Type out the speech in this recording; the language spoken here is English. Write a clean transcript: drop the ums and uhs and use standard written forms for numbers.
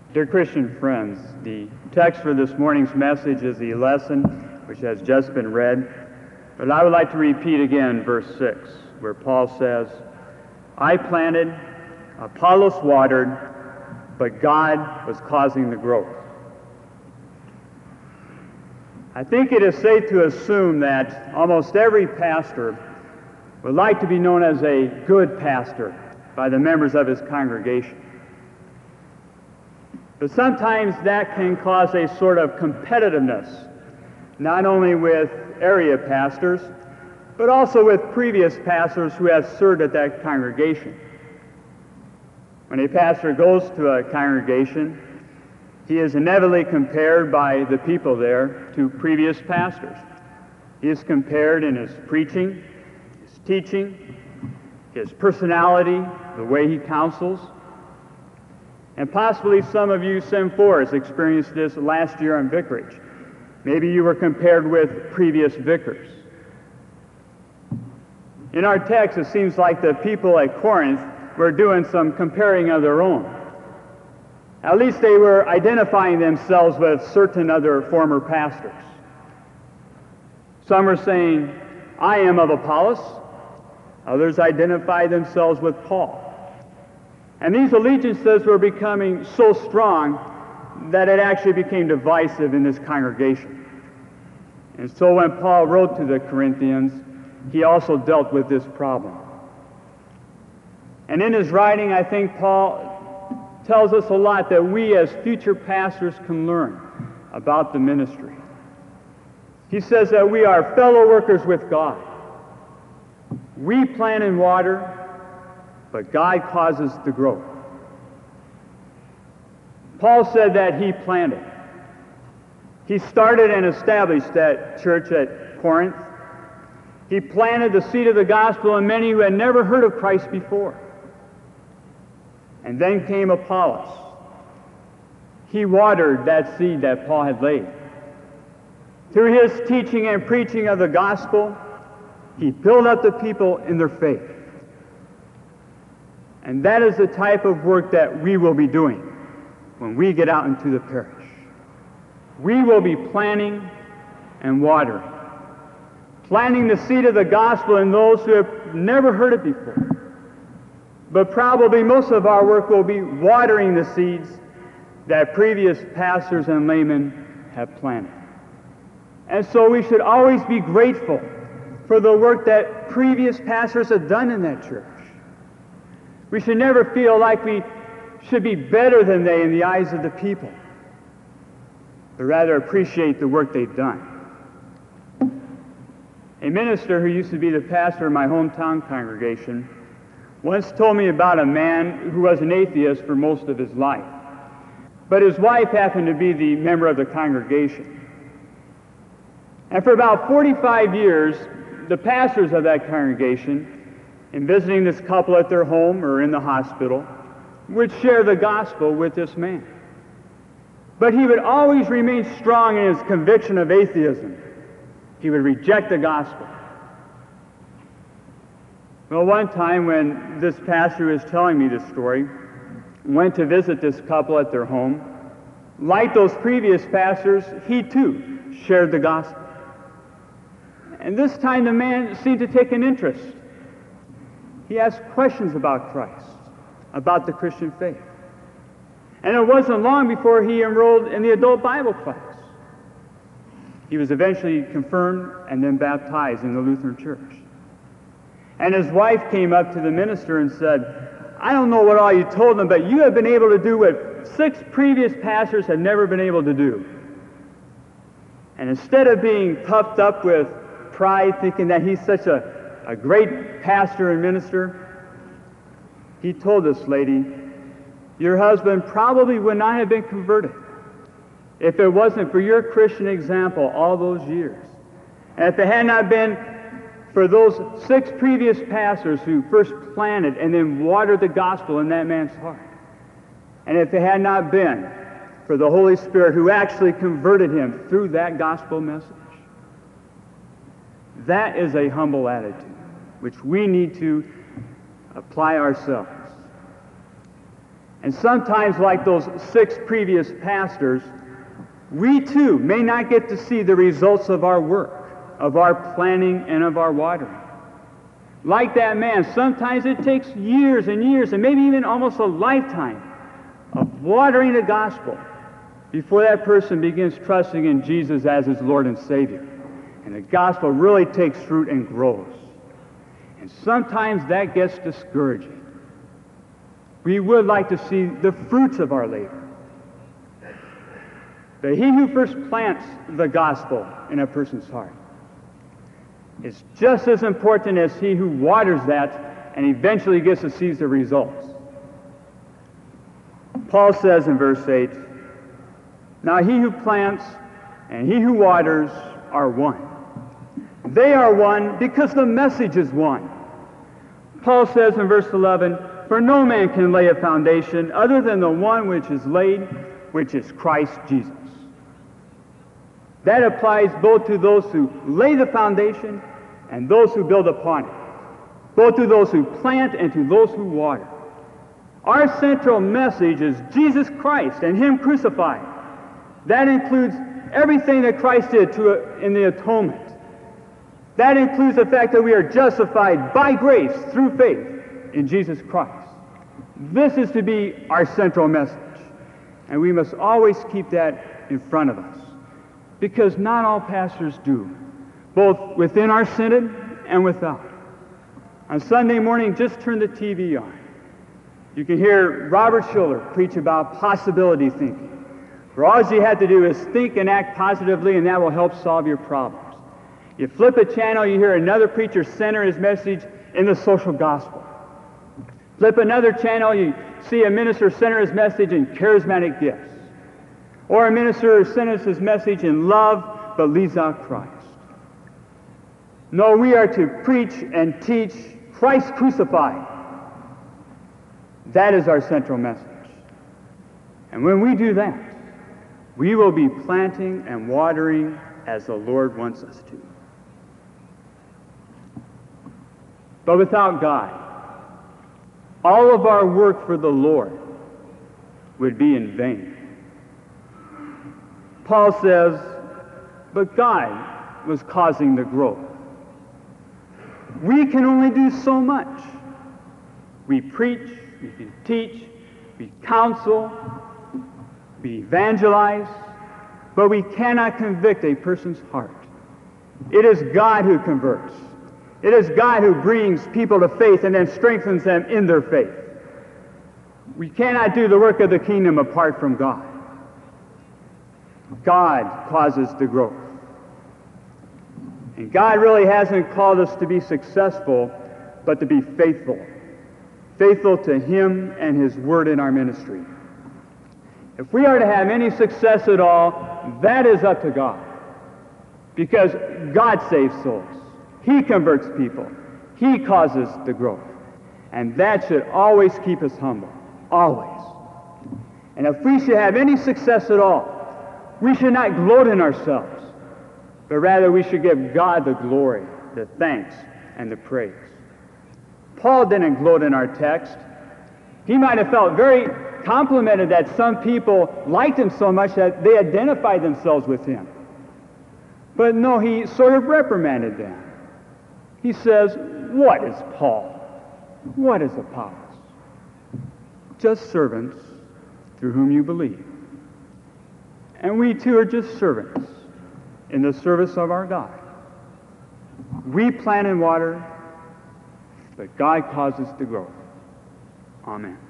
Dear Christian friends, the text for this morning's message is the lesson which has just been read, but I would like to repeat again verse 6, where Paul says, I planted, Apollos watered, but God was causing the growth. I think it is safe to assume that almost every pastor would like to be known as a good pastor by the members of his congregation. But sometimes that can cause a sort of competitiveness, not only with area pastors, but also with previous pastors who have served at that congregation. When a pastor goes to a congregation, he is inevitably compared by the people there to previous pastors. He is compared in his preaching, his teaching, his personality, the way he counsels. And possibly some of you Sem4s experienced this last year on vicarage. Maybe you were compared with previous vicars. In our text, it seems like the people at Corinth were doing some comparing of their own. At least they were identifying themselves with certain other former pastors. Some are saying, I am of Apollos. Others identify themselves with Paul. And these allegiances were becoming so strong that it actually became divisive in this congregation. And so when Paul wrote to the Corinthians, he also dealt with this problem. And in his writing, I think Paul tells us a lot that we as future pastors can learn about the ministry. He says that we are fellow workers with God. We plant and water, but God causes the growth. Paul said that he planted. He started and established that church at Corinth. He planted the seed of the gospel in many who had never heard of Christ before. And then came Apollos. He watered that seed that Paul had laid. Through his teaching and preaching of the gospel, he built up the people in their faith. And that is the type of work that we will be doing when we get out into the parish. We will be planting and watering. Planting the seed of the gospel in those who have never heard it before. But probably most of our work will be watering the seeds that previous pastors and laymen have planted. And so we should always be grateful for the work that previous pastors have done in that church. We should never feel like we should be better than they in the eyes of the people, but rather appreciate the work they've done. A minister who used to be the pastor of my hometown congregation once told me about a man who was an atheist for most of his life, but his wife happened to be the member of the congregation. And for about 45 years, the pastors of that congregation, in visiting this couple at their home or in the hospital, would share the gospel with this man. But he would always remain strong in his conviction of atheism. He would reject the gospel. Well, one time when this pastor was telling me this story, went to visit this couple at their home, like those previous pastors, he too shared the gospel. And this time the man seemed to take an interest. He asked questions about Christ, about the Christian faith. And it wasn't long before he enrolled in the adult Bible class. He was eventually confirmed and then baptized in the Lutheran Church. And his wife came up to the minister and said, I don't know what all you told them, but you have been able to do what 6 previous pastors had never been able to do. And instead of being puffed up with pride, thinking that he's such a great pastor and minister, he told this lady, your husband probably would not have been converted if it wasn't for your Christian example all those years. And if it had not been for those 6 previous pastors who first planted and then watered the gospel in that man's heart. And if it had not been for the Holy Spirit who actually converted him through that gospel message. That is a humble attitude, which we need to apply ourselves. And sometimes, like those 6 previous pastors, we too may not get to see the results of our work, of our planting and of our watering. Like that man, sometimes it takes years and years and maybe even almost a lifetime of watering the gospel before that person begins trusting in Jesus as his Lord and Savior. And the gospel really takes root and grows. And sometimes that gets discouraging. We would like to see the fruits of our labor. But he who first plants the gospel in a person's heart is just as important as he who waters that and eventually gets to see the results. Paul says in verse 8, "Now he who plants and he who waters are one. They are one because the message is one." Paul says in verse 11, "For no man can lay a foundation other than the one which is laid, which is Christ Jesus." That applies both to those who lay the foundation and those who build upon it, both to those who plant and to those who water. Our central message is Jesus Christ and Him crucified. That includes everything that Christ did in the atonement. That includes the fact that we are justified by grace through faith in Jesus Christ. This is to be our central message, and we must always keep that in front of us, because not all pastors do, both within our synod and without. On Sunday morning, just turn the TV on. You can hear Robert Schuller preach about possibility thinking, where all you have to do is think and act positively, and that will help solve your problems. You flip a channel, you hear another preacher center his message in the social gospel. Flip another channel, you see a minister center his message in charismatic gifts. Or a minister centers his message in love, but leaves out Christ. No, we are to preach and teach Christ crucified. That is our central message. And when we do that, we will be planting and watering as the Lord wants us to. But without God, all of our work for the Lord would be in vain. Paul says, but God was causing the growth. We can only do so much. We preach, we teach, we counsel, we evangelize, but we cannot convict a person's heart. It is God who converts. It is God who brings people to faith and then strengthens them in their faith. We cannot do the work of the kingdom apart from God. God causes the growth. And God really hasn't called us to be successful, but to be faithful. Faithful to Him and His Word in our ministry. If we are to have any success at all, that is up to God. Because God saves souls. He converts people. He causes the growth. And that should always keep us humble. Always. And if we should have any success at all, we should not gloat in ourselves, but rather we should give God the glory, the thanks, and the praise. Paul didn't gloat in our text. He might have felt very complimented that some people liked him so much that they identified themselves with him. But no, he sort of reprimanded them. He says, what is Paul? What is Apollos? Just servants through whom you believe. And we too are just servants in the service of our God. We plant and water, but God causes the growth. Amen.